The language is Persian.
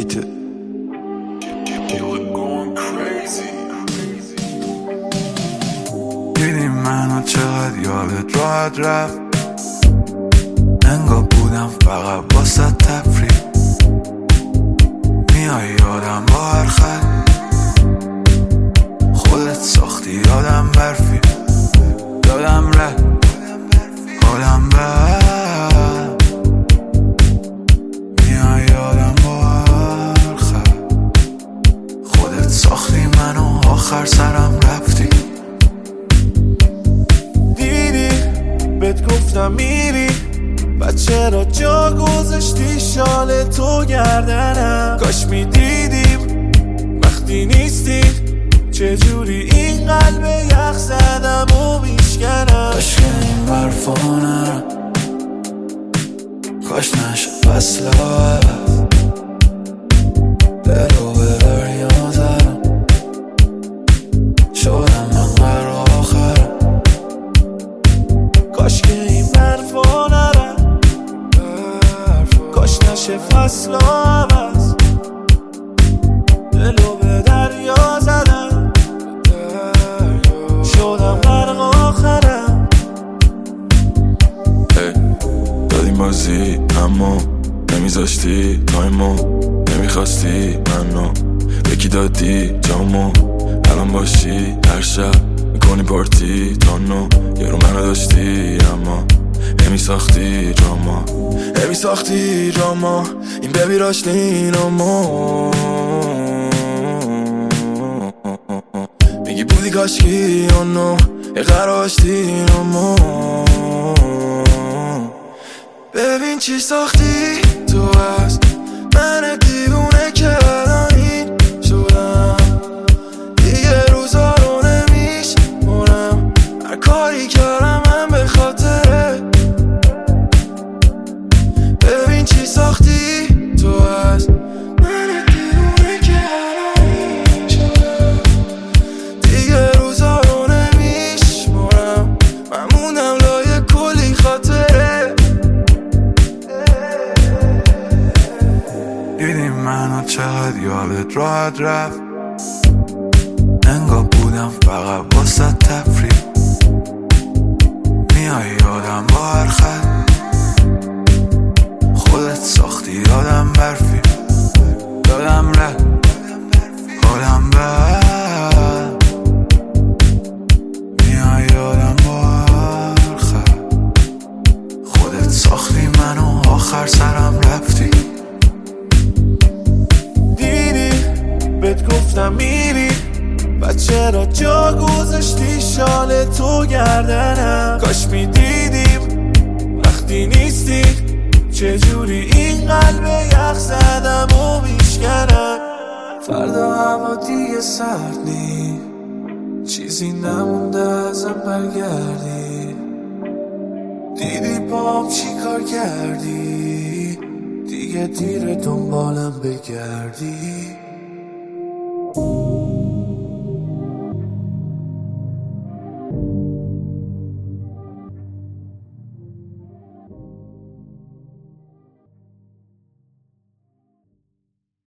Beat. دیدی منو چقدر یادت راحت رفت، انگار بودم فقط واسه تفریح. میای یادم با هر خط، خودت ساختی یادم برفی، یادم رفت حالم بد. میای یادم با هر خط، خودت ساختی منو آخر سرم رفتی. دیدی بهت گفتم میری، بعد چرا جا گذاشتی شال تو گردنم؟ کاش میدیدیم وقتی نیستی چجوری این قلب یخ زدم و میشکنم. کاش که این برفا نرم، کاش نشه فصل عوض، دلو به دریا زدم، شدم من قرار آخرم. کاش که این برفا نرم، کاش نشه فصل عوض، دلو به دریا زدم، شدم غرق آخرم. دادیم بازی اما نمیذاشتی تایمو، نمیخواستی منو یکی دادی جامو. الان باشی هر شب میکنی پارتی تانو، یه رو منو داشتی اما نمیساختی دراما، نمیساختی دراما. این ببی راشتین اما میگی بودی کاشکی اونو یه قراشتین اما. ببین چی ساختی تو از من دیوونه که الان این شدم، دیگه روزا رو نمیشمرم، هر کاری کردم من به خاطره. ببین چی ساختی تو از من دیوونه که الان این شدم، دیگه روزا رو نمیشمرم، من موندم لای کلی خاطره. دیدی منو چقدر یادت راحت رفت، انگار بودم فقط واسه تفریح. میای یادم با هر خط، خودت ساختی یادم برفی، یادم رفت حالم بد. میای یادم با هر خط، خودت ساختی منو آخر سرم رفتی. بهت گفتم میری، بعد چرا جا گذاشتی شال تو گردنم؟ کاش میدیدیم وقتی نیستی چجوری این قلب یخ زدم و میشکنم. فردا هوا دیگه سرد نی، چیزی نمونده ازم برگردی. دیدی پام چی کار کردی، دیگه دیر دنبالم بگردی.